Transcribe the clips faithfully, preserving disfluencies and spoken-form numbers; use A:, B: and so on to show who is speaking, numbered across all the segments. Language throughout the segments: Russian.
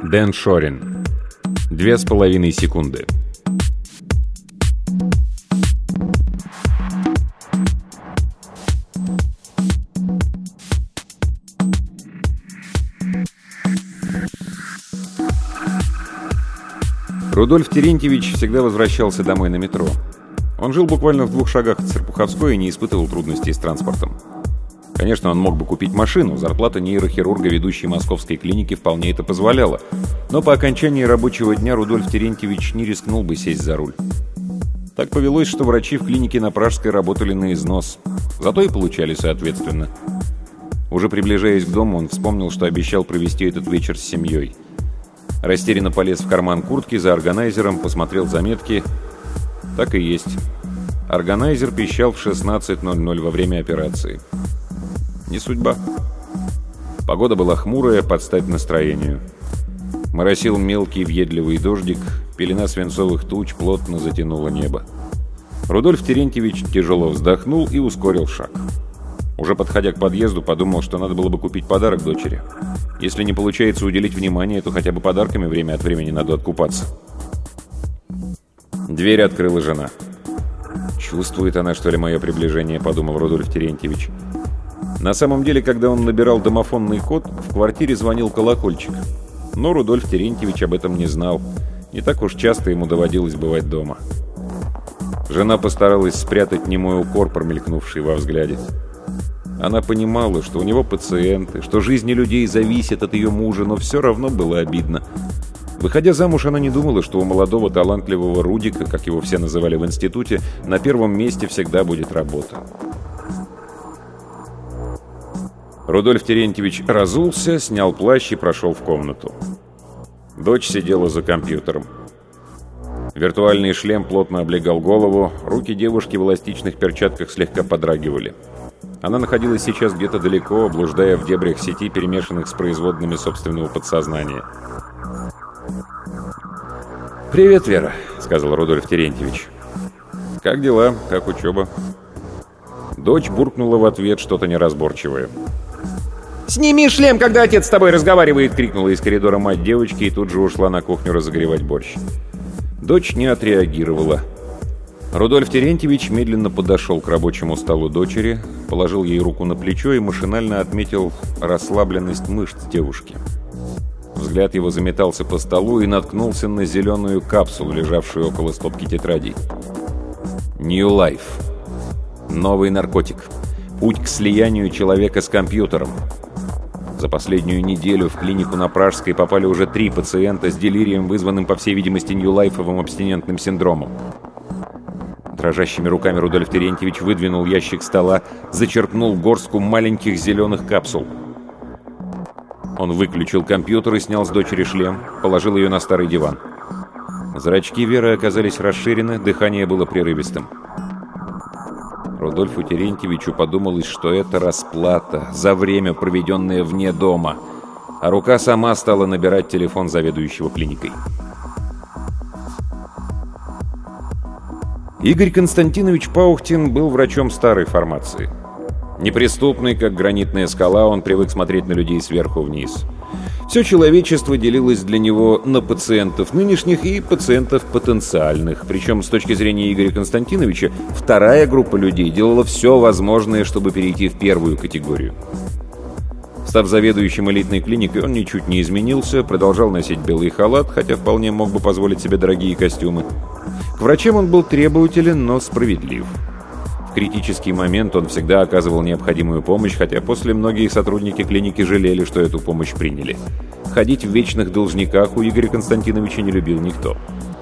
A: Дэн Шорин. Две с половиной секунды. Рудольф Терентьевич всегда возвращался домой на метро. Он жил буквально в двух шагах от Серпуховской и не испытывал трудностей с транспортом. Конечно, он мог бы купить машину, зарплата нейрохирурга ведущей московской клиники вполне это позволяла, но по окончании рабочего дня Рудольф Терентьевич не рискнул бы сесть за руль. Так повелось, что врачи в клинике на Пражской работали на износ, зато и получали соответственно. Уже приближаясь к дому, он вспомнил, что обещал провести этот вечер с семьей. Растерянно полез в карман куртки за органайзером, посмотрел заметки. Так и есть. Органайзер пищал в шестнадцать ноль ноль во время операции. Не судьба. Погода была хмурая, под стать настроению. Моросил мелкий въедливый дождик, пелена свинцовых туч плотно затянула небо. Рудольф Терентьевич тяжело вздохнул и ускорил шаг. Уже подходя к подъезду, подумал, что надо было бы купить подарок дочери. Если не получается уделить внимание, то хотя бы подарками время от времени надо откупаться. Дверь открыла жена. «Чувствует она, что ли, мое приближение?» — подумал Рудольф Терентьевич. На самом деле, когда он набирал домофонный код, в квартире звонил колокольчик. Но Рудольф Терентьевич об этом не знал. Не так уж часто ему доводилось бывать дома. Жена постаралась спрятать немой укор, промелькнувший во взгляде. Она понимала, что у него пациенты, что жизни людей зависят от ее мужа, но все равно было обидно. Выходя замуж, она не думала, что у молодого талантливого Рудика, как его все называли в институте, на первом месте всегда будет работа. Рудольф Терентьевич разулся, снял плащ и прошел в комнату. Дочь сидела за компьютером. Виртуальный шлем плотно облегал голову, руки девушки в эластичных перчатках слегка подрагивали. Она находилась сейчас где-то далеко, блуждая в дебрях сети, перемешанных с производными собственного подсознания. «Привет, Вера», — сказал Рудольф Терентьевич. «Как дела? Как учеба?» Дочь буркнула в ответ что-то неразборчивое.
B: «Сними шлем, когда отец с тобой разговаривает!» —
A: крикнула из коридора мать девочки и тут же ушла на кухню разогревать борщ. Дочь не отреагировала. Рудольф Терентьевич медленно подошел к рабочему столу дочери, положил ей руку на плечо и машинально отметил расслабленность мышц девушки. Взгляд его заметался по столу и наткнулся на зеленую капсулу, лежавшую около стопки тетрадей. New Life. Новый наркотик. Путь к слиянию человека с компьютером. За последнюю неделю в клинику на Пражской попали уже три пациента с делирием, вызванным, по всей видимости, нью-лайфовым абстинентным синдромом. Дрожащими руками Рудольф Терентьевич выдвинул ящик стола, зачерпнул горстку маленьких зеленых капсул. Он выключил компьютер и снял с дочери шлем, положил ее на старый диван. Зрачки Веры оказались расширены, дыхание было прерывистым. Рудольфу Терентьевичу подумалось, что это расплата за время, проведенное вне дома, а рука сама стала набирать телефон заведующего клиникой. Игорь Константинович Паухтин был врачом старой формации. Неприступный, как гранитная скала, он привык смотреть на людей сверху вниз. Все человечество делилось для него на пациентов нынешних и пациентов потенциальных. Причем, с точки зрения Игоря Константиновича, вторая группа людей делала все возможное, чтобы перейти в первую категорию. Став заведующим элитной клиникой, он ничуть не изменился, продолжал носить белый халат, хотя вполне мог бы позволить себе дорогие костюмы. К врачам он был требователен, но справедлив. В критический момент он всегда оказывал необходимую помощь, хотя после многие сотрудники клиники жалели, что эту помощь приняли. Ходить в вечных должниках у Игоря Константиновича не любил никто.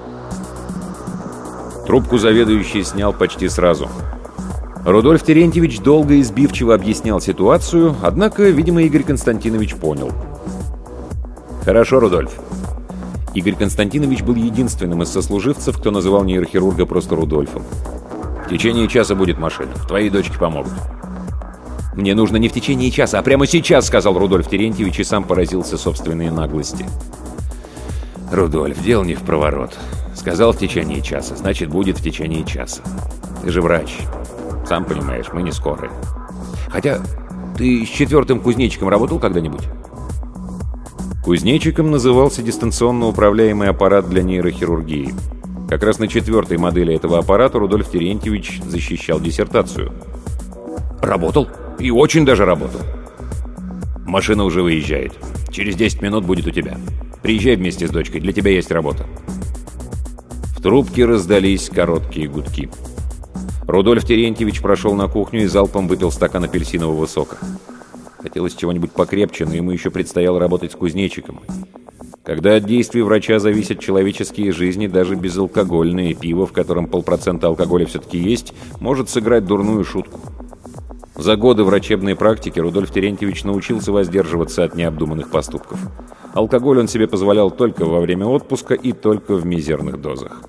A: Трубку заведующий снял почти сразу. Рудольф Терентьевич долго и сбивчиво объяснял ситуацию, однако, видимо, Игорь Константинович понял. «Хорошо, Рудольф». Игорь Константинович был единственным из сослуживцев, кто называл нейрохирурга просто Рудольфом. «В течение часа будет машина. Твои дочки помогут». «Мне нужно не в течение часа, а прямо сейчас», — сказал Рудольф Терентьевич и сам поразился собственной наглости. «Рудольф, дело не в проворот. Сказал в течение часа, значит, будет в течение часа. Ты же врач. Сам понимаешь, мы не скорые. Хотя, ты с четвертым кузнечиком работал когда-нибудь?» Кузнечиком назывался дистанционно управляемый аппарат для нейрохирургии. Как раз на четвертой модели этого аппарата Рудольф Терентьевич защищал диссертацию. Работал. И очень даже работал. Машина уже выезжает. Через десять минут будет у тебя. Приезжай вместе с дочкой, для тебя есть работа. В трубке раздались короткие гудки. Рудольф Терентьевич прошел на кухню и залпом выпил стакан апельсинового сока. Хотелось чего-нибудь покрепче, но ему еще предстояло работать с кузнечиком. Когда от действий врача зависят человеческие жизни, даже безалкогольное пиво, в котором полпроцента алкоголя все-таки есть, может сыграть дурную шутку. За годы врачебной практики Рудольф Терентьевич научился воздерживаться от необдуманных поступков. Алкоголь он себе позволял только во время отпуска и только в мизерных дозах.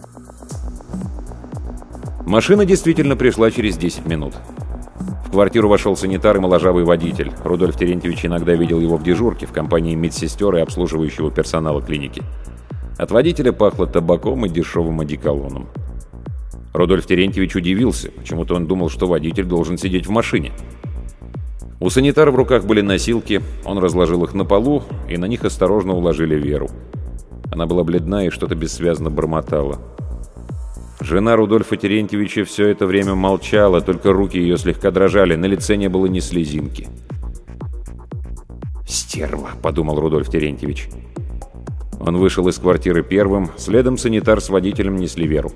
A: Машина действительно пришла через десять минут. В квартиру вошел санитар и моложавый водитель. Рудольф Терентьевич иногда видел его в дежурке в компании медсестер и обслуживающего персонала клиники. От водителя пахло табаком и дешевым одеколоном. Рудольф Терентьевич удивился. Почему-то он думал, что водитель должен сидеть в машине. У санитара в руках были носилки. Он разложил их на полу, и на них осторожно уложили Веру. Она была бледна и что-то бессвязно бормотала. Жена Рудольфа Терентьевича все это время молчала, только руки ее слегка дрожали, на лице не было ни слезинки. «Стерва», — подумал Рудольф Терентьевич. Он вышел из квартиры первым, следом санитар с водителем несли Веру.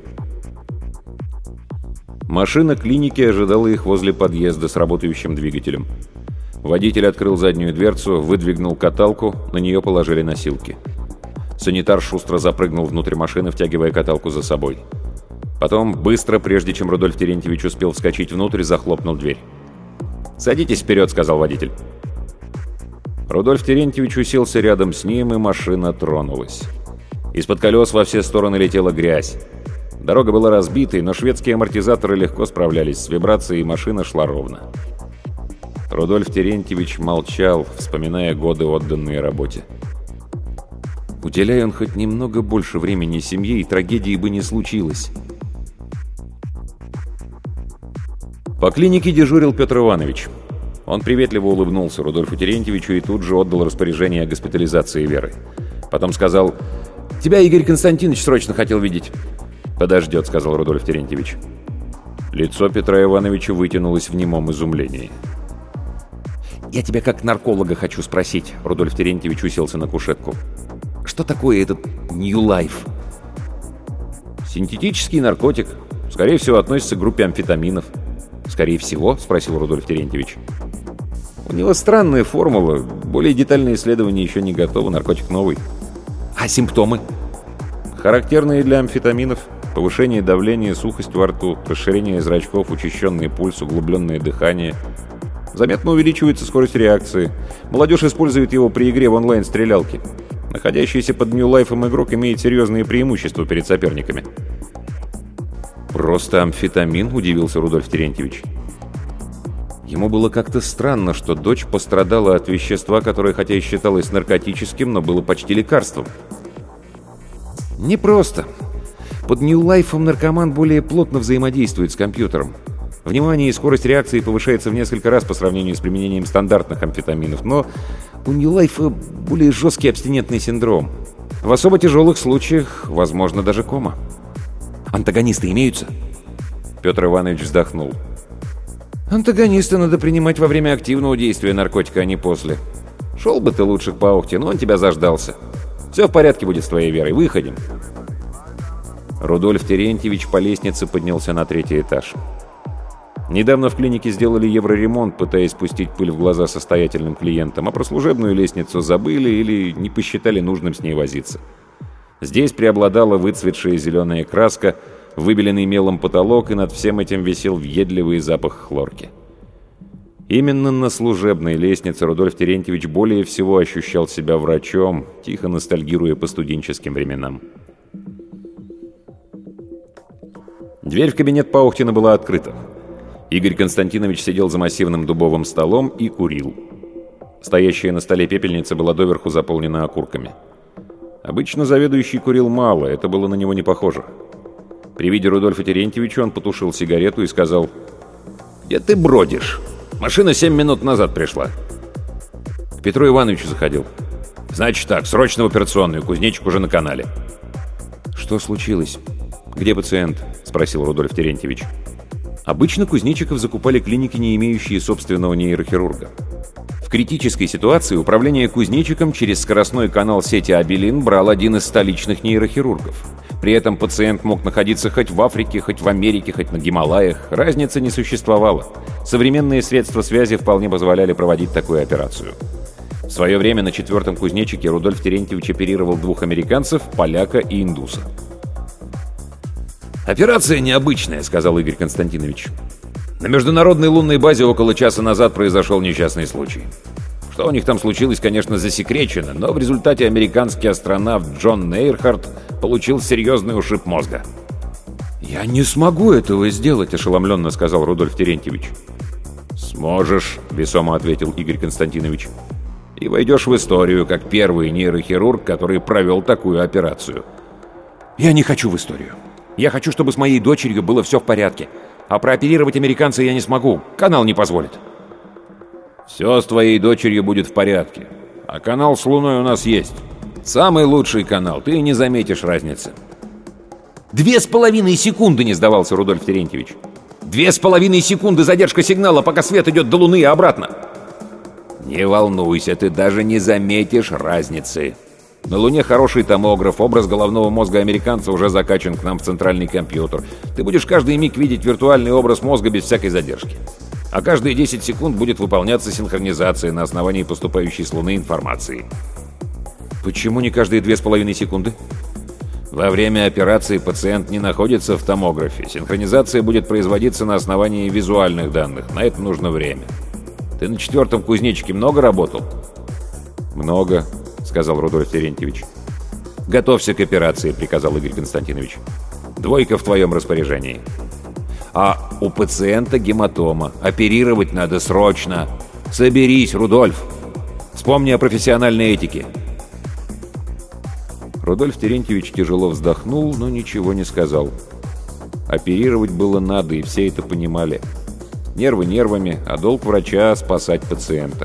A: Машина клиники ожидала их возле подъезда с работающим двигателем. Водитель открыл заднюю дверцу, выдвигнул каталку, на нее положили носилки. Санитар шустро запрыгнул внутрь машины, втягивая каталку за собой. Потом, быстро, прежде чем Рудольф Терентьевич успел вскочить внутрь, захлопнул дверь. «Садитесь вперед», — сказал водитель. Рудольф Терентьевич уселся рядом с ним, и машина тронулась. Из-под колес во все стороны летела грязь. Дорога была разбитой, но шведские амортизаторы легко справлялись с вибрацией, и машина шла ровно. Рудольф Терентьевич молчал, вспоминая годы, отданные работе. Уделяя он хоть немного больше времени семье, и трагедии бы не случилось. По клинике дежурил Петр Иванович. Он приветливо улыбнулся Рудольфу Терентьевичу и тут же отдал распоряжение о госпитализации Веры. Потом сказал: «Тебя Игорь Константинович срочно хотел видеть». «Подождет», — сказал Рудольф Терентьевич. Лицо Петра Ивановича вытянулось в немом изумлении. «Я тебя как нарколога хочу спросить», — Рудольф Терентьевич уселся на кушетку. «Что такое этот New Life?» «Синтетический наркотик. Скорее всего, относится к группе амфетаминов». «Скорее всего?» — спросил Рудольф Терентьевич. «У него странная формула. Более детальные исследования еще не готовы. Наркотик новый». «А симптомы?» «Характерные для амфетаминов. Повышение давления, сухость во рту, расширение зрачков, учащенный пульс, углубленное дыхание. Заметно увеличивается скорость реакции. Молодежь использует его при игре в онлайн-стрелялки. Находящийся под New Life'ом игрок имеет серьезные преимущества перед соперниками». «Просто амфетамин?» – удивился Рудольф Терентьевич. Ему было как-то странно, что дочь пострадала от вещества, которое хотя и считалось наркотическим, но было почти лекарством. «Не просто. Под New Life'ом наркоман более плотно взаимодействует с компьютером. Внимание и скорость реакции повышается в несколько раз по сравнению с применением стандартных амфетаминов, но у New Life'а более жесткий абстинентный синдром. В особо тяжелых случаях, возможно, даже кома». «Антагонисты имеются?» Петр Иванович вздохнул. «Антагонисты надо принимать во время активного действия наркотика, а не после. Шел бы ты лучше к Паухте, но он тебя заждался. Все в порядке будет с твоей Верой, выходим». Рудольф Терентьевич по лестнице поднялся на третий этаж. Недавно в клинике сделали евроремонт, пытаясь пустить пыль в глаза состоятельным клиентам, а про служебную лестницу забыли или не посчитали нужным с ней возиться. Здесь преобладала выцветшая зеленая краска, выбеленный мелом потолок, и над всем этим висел въедливый запах хлорки. Именно на служебной лестнице Рудольф Терентьевич более всего ощущал себя врачом, тихо ностальгируя по студенческим временам. Дверь в кабинет Паухтина была открыта. Игорь Константинович сидел за массивным дубовым столом и курил. Стоящая на столе пепельница была доверху заполнена окурками. Обычно заведующий курил мало, это было на него не похоже. При виде Рудольфа Терентьевича он потушил сигарету и сказал: «Где ты бродишь? Машина семь минут назад пришла». «К Петру Ивановичу заходил». «Значит так, срочно в операционную, кузнечик уже на канале».
B: «Что случилось? Где пациент?» — спросил Рудольф Терентьевич. Обычно кузнечиков закупали клиники, не имеющие собственного нейрохирурга. В критической ситуации управление кузнечиком через скоростной канал сети Абелин брал один из столичных нейрохирургов. При этом пациент мог находиться хоть в Африке, хоть в Америке, хоть на Гималаях. Разницы не существовало. Современные средства связи вполне позволяли проводить такую операцию. В свое время на четвертом кузнечике Рудольф Терентьевич оперировал двух американцев, поляка и индуса.
A: «Операция необычная», — сказал Игорь Константинович. «На международной лунной базе около часа назад произошел несчастный случай. Что у них там случилось, конечно, засекречено, но в результате американский астронавт Джон Нейрхарт получил серьезный ушиб мозга».
B: «Я не смогу этого сделать», — ошеломленно сказал Рудольф Терентьевич.
A: «Сможешь», — весомо ответил Игорь Константинович. «И войдешь в историю как первый нейрохирург, который провел такую операцию».
B: «Я не хочу в историю. Я хочу, чтобы с моей дочерью было все в порядке. А прооперировать американца я не смогу. Канал не позволит».
A: «Все с твоей дочерью будет в порядке. А канал с Луной у нас есть. Самый лучший канал. Ты не заметишь разницы».
B: «Две с половиной секунды!» — не сдавался Рудольф Терентьевич. «Две с половиной секунды задержка сигнала, пока свет идет до Луны и обратно!»
A: «Не волнуйся, ты даже не заметишь разницы. На Луне хороший томограф, образ головного мозга американца уже закачан к нам в центральный компьютер. Ты будешь каждый миг видеть виртуальный образ мозга без всякой задержки. А каждые десять секунд будет выполняться синхронизация на основании поступающей с Луны информации».
B: «Почему не каждые две с половиной секунды?»
A: «Во время операции пациент не находится в томографе. Синхронизация будет производиться на основании визуальных данных. На это нужно время. Ты на четвертом кузнечике много работал?»
B: «Много», — сказал Рудольф Терентьевич.
A: «Готовься к операции», — приказал Игорь Константинович. «Двойка в твоем распоряжении». «А у пациента гематома. Оперировать надо срочно. Соберись, Рудольф. Вспомни о профессиональной этике».
B: Рудольф Терентьевич тяжело вздохнул, но ничего не сказал. Оперировать было надо, и все это понимали. Нервы нервами, а долг врача — спасать пациента.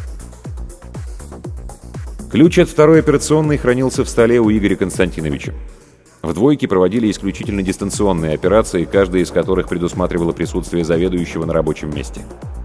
B: Ключ от второй операционной хранился в столе у Игоря Константиновича. В двойке проводили исключительно дистанционные операции, каждая из которых предусматривала присутствие заведующего на рабочем месте.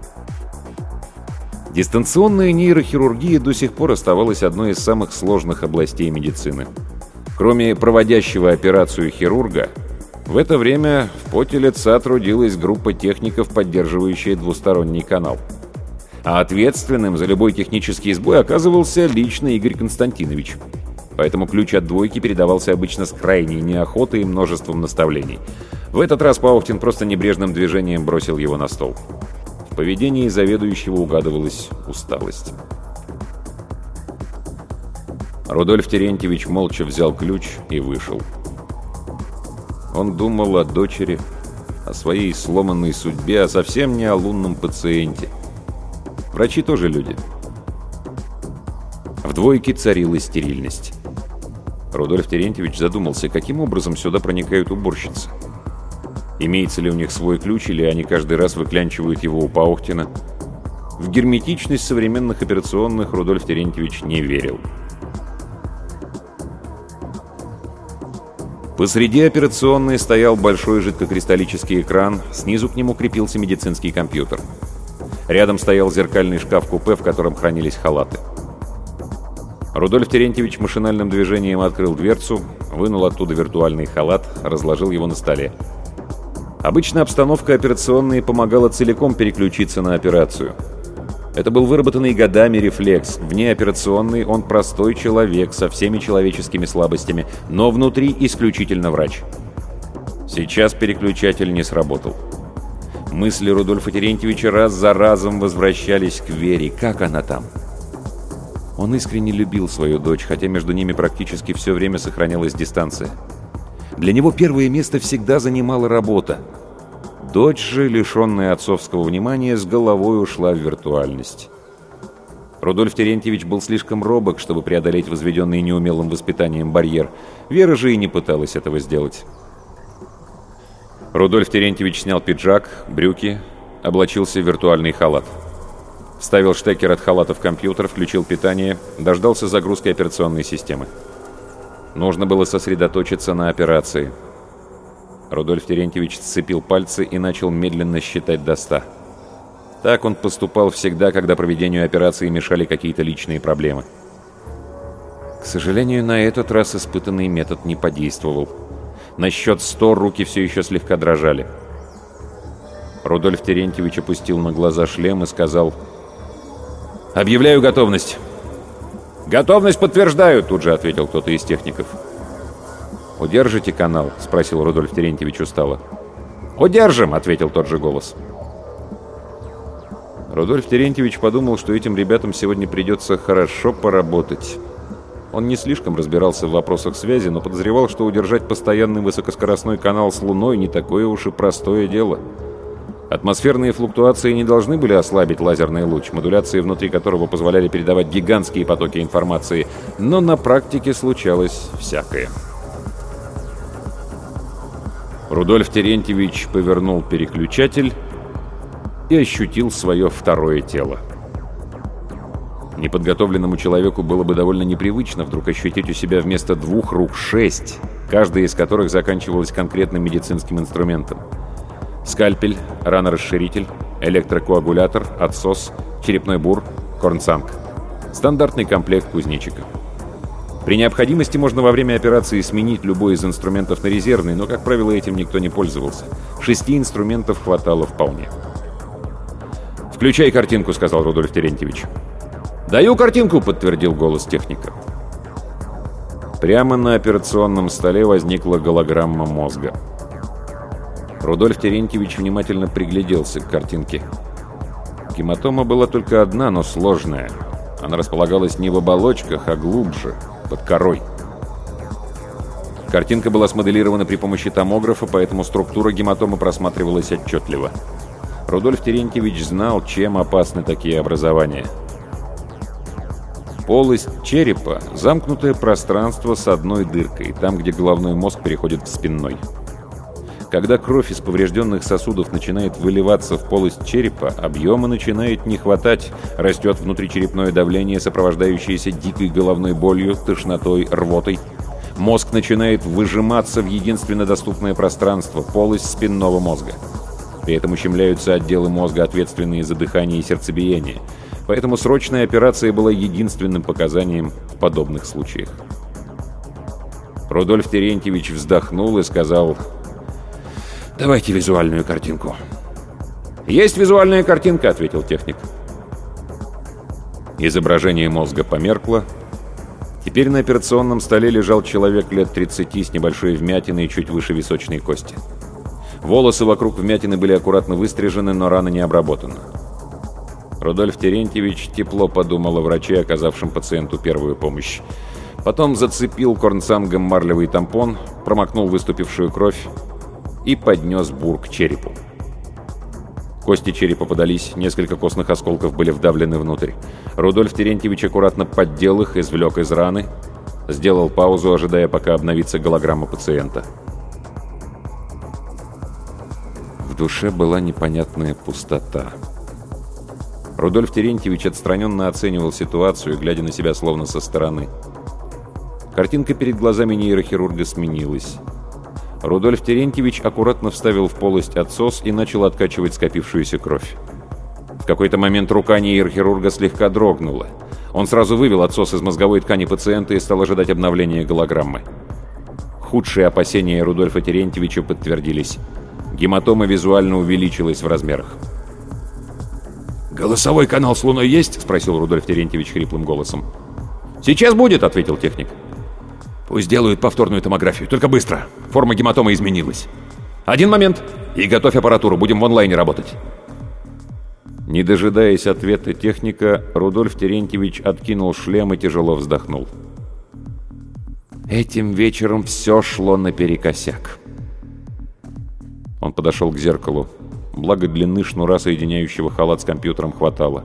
B: Дистанционная нейрохирургия до сих пор оставалась одной из самых сложных областей медицины. Кроме проводящего операцию хирурга, в это время в поте лица трудилась группа техников, поддерживающая двусторонний канал. А ответственным за любой технический сбой оказывался лично Игорь Константинович. Поэтому ключ от двойки передавался обычно с крайней неохотой и множеством наставлений. В этот раз Паухтин просто небрежным движением бросил его на стол. В поведении заведующего угадывалась усталость. Рудольф Терентьевич молча взял ключ и вышел. Он думал о дочери, о своей сломанной судьбе, а совсем не о лунном пациенте. Врачи тоже люди. В двойке царила стерильность. Рудольф Терентьевич задумался, каким образом сюда проникают уборщицы. Имеется ли у них свой ключ, или они каждый раз выклянчивают его у Паухтина? В герметичность современных операционных Рудольф Терентьевич не верил. Посреди операционной стоял большой жидкокристаллический экран, снизу к нему крепился медицинский компьютер. Рядом стоял зеркальный шкаф-купе, в котором хранились халаты. Рудольф Терентьевич машинальным движением открыл дверцу, вынул оттуда виртуальный халат, разложил его на столе. Обычно обстановка операционной помогала целиком переключиться на операцию. Это был выработанный годами рефлекс. Вне операционной он простой человек со всеми человеческими слабостями, но внутри исключительно врач. Сейчас переключатель не сработал. Мысли Рудольфа Терентьевича раз за разом возвращались к Вере. Как она там? Он искренне любил свою дочь, хотя между ними практически все время сохранялась дистанция. Для него первое место всегда занимала работа. Дочь же, лишенная отцовского внимания, с головой ушла в виртуальность. Рудольф Терентьевич был слишком робок, чтобы преодолеть возведенный неумелым воспитанием барьер. Вера же и не пыталась этого сделать. Рудольф Терентьевич снял пиджак, брюки, облачился в виртуальный халат. Вставил штекер от халата в компьютер, включил питание, дождался загрузки операционной системы. Нужно было сосредоточиться на операции. Рудольф Терентьевич сцепил пальцы и начал медленно считать до ста. Так он поступал всегда, когда проведению операции мешали какие-то личные проблемы. К сожалению, на этот раз испытанный метод не подействовал. На счет сто руки все еще слегка дрожали. Рудольф Терентьевич опустил на глаза шлем и сказал: «Объявляю готовность». «Готовность подтверждаю», — тут же ответил кто-то из техников. «Удержите канал?» — спросил Рудольф Терентьевич устало. «Удержим», — ответил тот же голос. Рудольф Терентьевич подумал, что этим ребятам сегодня придется хорошо поработать. Он не слишком разбирался в вопросах связи, но подозревал, что удержать постоянный высокоскоростной канал с Луной не такое уж и простое дело. Атмосферные флуктуации не должны были ослабить лазерный луч, модуляции внутри которого позволяли передавать гигантские потоки информации, но на практике случалось всякое. Рудольф Терентьевич повернул переключатель и ощутил свое второе тело. Неподготовленному человеку было бы довольно непривычно вдруг ощутить у себя вместо двух рук шесть, каждая из которых заканчивалась конкретным медицинским инструментом. Скальпель, ранорасширитель, электрокоагулятор, отсос, черепной бур, корнсанг. Стандартный комплект кузнечика. При необходимости можно во время операции сменить любой из инструментов на резервный, но, как правило, этим никто не пользовался. Шести инструментов хватало вполне. «Включай картинку», — сказал Рудольф Терентьевич. «Даю картинку», — подтвердил голос техника. Прямо на операционном столе возникла голограмма мозга. Рудольф Терентьевич внимательно пригляделся к картинке. Гематома была только одна, но сложная. Она располагалась не в оболочках, а глубже, под корой. Картинка была смоделирована при помощи томографа, поэтому структура гематомы просматривалась отчетливо. Рудольф Терентьевич знал, чем опасны такие образования. Полость черепа – замкнутое пространство с одной дыркой, там, где головной мозг переходит в спинной. Когда кровь из поврежденных сосудов начинает выливаться в полость черепа, объема начинает не хватать, растет внутричерепное давление, сопровождающееся дикой головной болью, тошнотой, рвотой. Мозг начинает выжиматься в единственно доступное пространство – полость спинного мозга. При этом ущемляются отделы мозга, ответственные за дыхание и сердцебиение. Поэтому срочная операция была единственным показанием в подобных случаях. Рудольф Терентьевич вздохнул и сказал: «Давайте визуальную картинку». «Есть визуальная картинка», — ответил техник. Изображение мозга померкло. Теперь на операционном столе лежал человек лет тридцати с небольшой вмятиной чуть выше височной кости. Волосы вокруг вмятины были аккуратно выстрижены, но рана не обработана. Рудольф Терентьевич тепло подумал о враче, оказавшем пациенту первую помощь. Потом зацепил корнсангом марлевый тампон, промокнул выступившую кровь и поднес бур к черепу. Кости черепа подались, несколько костных осколков были вдавлены внутрь. Рудольф Терентьевич аккуратно поддел их, извлек из раны, сделал паузу, ожидая, пока обновится голограмма пациента. В душе была непонятная пустота. Рудольф Терентьевич отстраненно оценивал ситуацию, глядя на себя словно со стороны. Картинка перед глазами нейрохирурга сменилась. Рудольф Терентьевич аккуратно вставил в полость отсос и начал откачивать скопившуюся кровь. В какой-то момент рука нейрохирурга слегка дрогнула. Он сразу вывел отсос из мозговой ткани пациента и стал ожидать обновления голограммы. Худшие опасения Рудольфа Терентьевича подтвердились. Гематома визуально увеличилась в размерах. «Голосовой канал с Луной есть?» — спросил Рудольф Терентьевич хриплым голосом. «Сейчас будет», — ответил техник. «Пусть делают повторную томографию, только быстро. Форма гематомы изменилась. Один момент, и готовь аппаратуру, будем в онлайне работать». Не дожидаясь ответа техника, Рудольф Терентьевич откинул шлем и тяжело вздохнул. Этим вечером все шло наперекосяк. Он подошел к зеркалу. Благо длины шнура, соединяющего халат с компьютером, хватало.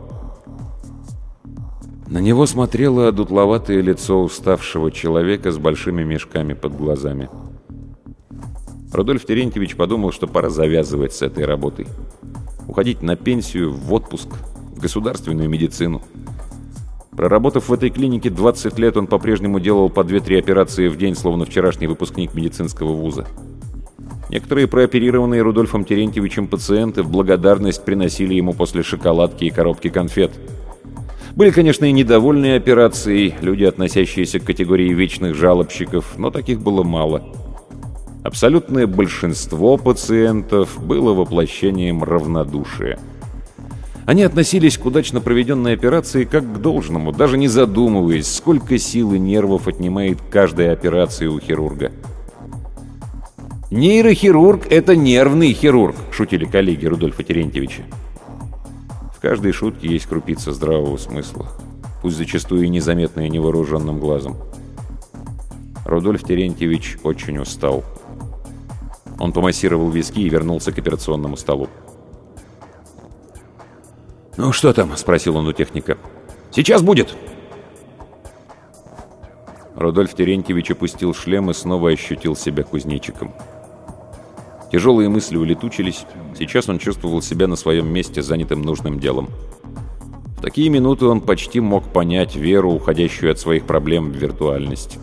B: На него смотрело одутловатое лицо уставшего человека с большими мешками под глазами. Рудольф Терентьевич подумал, что пора завязывать с этой работой. Уходить на пенсию, в отпуск,
A: в государственную медицину. Проработав в этой клинике двадцать лет, он по-прежнему делал по две-три операции в день, словно вчерашний выпускник медицинского вуза. Некоторые прооперированные Рудольфом Терентьевичем пациенты в благодарность приносили ему после шоколадки и коробки конфет. Были, конечно, и недовольные операцией, люди, относящиеся к категории вечных жалобщиков, но таких было мало. Абсолютное большинство пациентов было воплощением равнодушия. Они относились к удачно проведенной операции как к должному, даже не задумываясь, сколько сил и нервов отнимает каждая операция у хирурга. «Нейрохирург — это нервный хирург», — шутили коллеги Рудольфа Терентьевича. В каждой шутке есть крупица здравого смысла, пусть зачастую и незаметная невооруженным глазом. Рудольф Терентьевич очень устал. Он помассировал виски и вернулся к операционному столу. «Ну что там?» — спросил он у техника. «Сейчас будет!» Рудольф Терентьевич опустил шлем и снова ощутил себя кузнечиком. Тяжелые мысли улетучились. Сейчас он чувствовал себя на своем месте, занятым нужным делом. В такие минуты он почти мог понять веру, уходящую от своих проблем в виртуальность.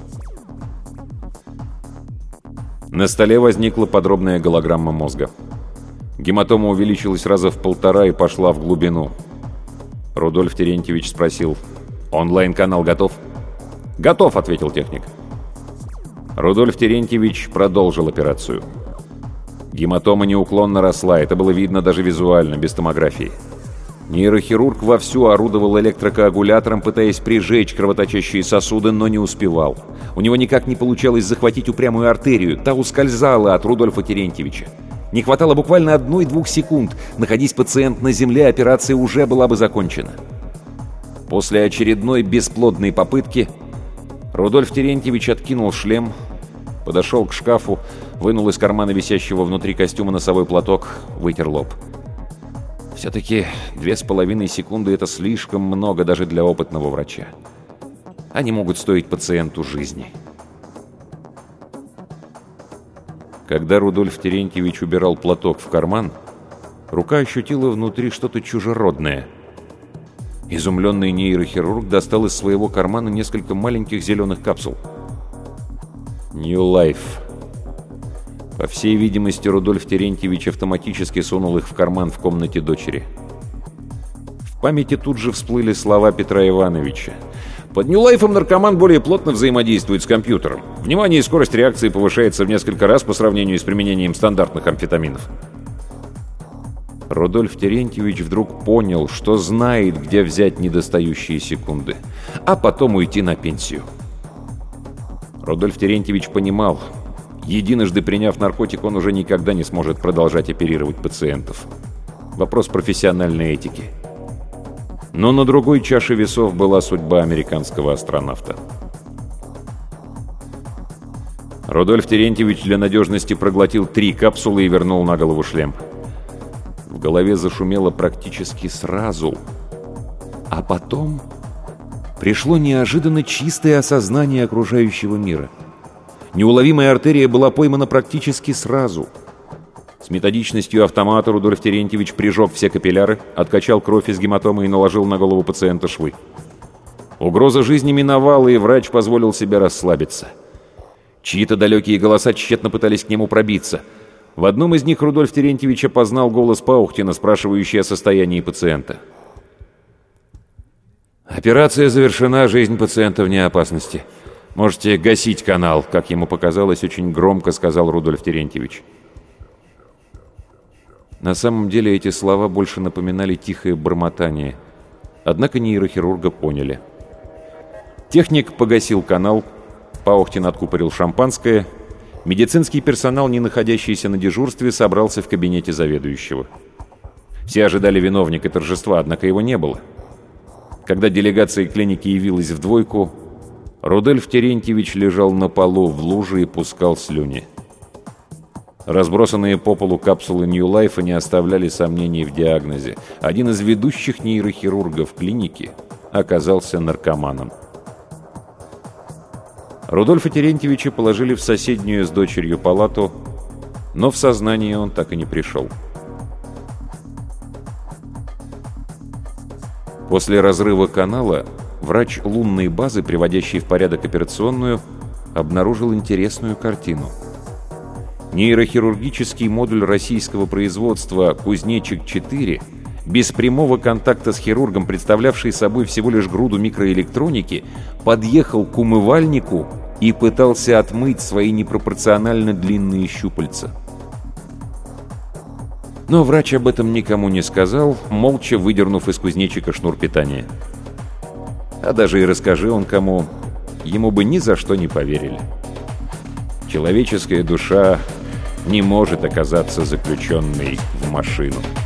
A: На столе возникла подробная голограмма мозга. Гематома увеличилась раза в полтора и пошла в глубину. Рудольф Терентьевич спросил: «Онлайн-канал готов?» «Готов», — ответил техник. Рудольф Терентьевич продолжил операцию. Гематома неуклонно росла, это было видно даже визуально, без томографии. Нейрохирург вовсю орудовал электрокоагулятором, пытаясь прижечь кровоточащие сосуды, но не успевал. У него никак не получалось захватить упрямую артерию, та ускользала от Рудольфа Терентьевича. Не хватало буквально одной-двух секунд. Находись пациент на земле, операция уже была бы закончена. После очередной бесплодной попытки Рудольф Терентьевич откинул шлем, подошел к шкафу, вынул из кармана висящего внутри костюма носовой платок, вытер лоб. Все-таки две с половиной секунды — это слишком много даже для опытного врача. Они могут стоить пациенту жизни. Когда Рудольф Терентьевич убирал платок в карман, рука ощутила внутри что-то чужеродное. Изумленный нейрохирург достал из своего кармана несколько маленьких зеленых капсул. New Life. По всей видимости, Рудольф Терентьевич автоматически сунул их в карман в комнате дочери. В памяти тут же всплыли слова Петра Ивановича. Под New Life наркоман более плотно взаимодействует с компьютером. Внимание и скорость реакции повышается в несколько раз по сравнению с применением стандартных амфетаминов. Рудольф Терентьевич вдруг понял, что знает, где взять недостающие секунды, а потом уйти на пенсию. Рудольф Терентьевич понимал, единожды приняв наркотик, он уже никогда не сможет продолжать оперировать пациентов. Вопрос профессиональной этики. Но на другой чаше весов была судьба американского астронавта. Рудольф Терентьевич для надежности проглотил три капсулы и вернул на голову шлем. В голове зашумело практически сразу. А потом пришло неожиданно чистое осознание окружающего мира. Неуловимая артерия была поймана практически сразу. С методичностью автомата Рудольф Терентьевич прижег все капилляры, откачал кровь из гематомы и наложил на голову пациента швы. Угроза жизни миновала, и врач позволил себе расслабиться. Чьи-то далекие голоса тщетно пытались к нему пробиться. В одном из них Рудольф Терентьевич опознал голос Паухтина, спрашивающий о состоянии пациента. «Операция завершена, жизнь пациента вне опасности. Можете гасить канал», — как ему показалось, очень громко сказал Рудольф Терентьевич. На самом деле эти слова больше напоминали тихое бормотание. Однако нейрохирурга поняли. Техник погасил канал, Паухтин откупорил шампанское. Медицинский персонал, не находящийся на дежурстве, собрался в кабинете заведующего. Все ожидали виновника торжества, однако его не было. Когда делегация клиники явилась в двойку, Рудольф Терентьевич лежал на полу в луже и пускал слюни. Разбросанные по полу капсулы New Life не оставляли сомнений в диагнозе. Один из ведущих нейрохирургов клиники оказался наркоманом. Рудольфа Терентьевича положили в соседнюю с дочерью палату, но в сознание он так и не пришел.
B: После разрыва канала врач лунной базы, приводящий в порядок операционную, обнаружил интересную картину. Нейрохирургический модуль российского производства «Кузнечик-четыре», без прямого контакта с хирургом, представлявший собой всего лишь груду микроэлектроники, подъехал к умывальнику и пытался отмыть свои непропорционально длинные щупальца. Но врач об этом никому не сказал, молча выдернув из кузнечика шнур питания. А даже и расскажи он кому, ему бы ни за что не поверили. Человеческая душа не может оказаться заключенной в машину.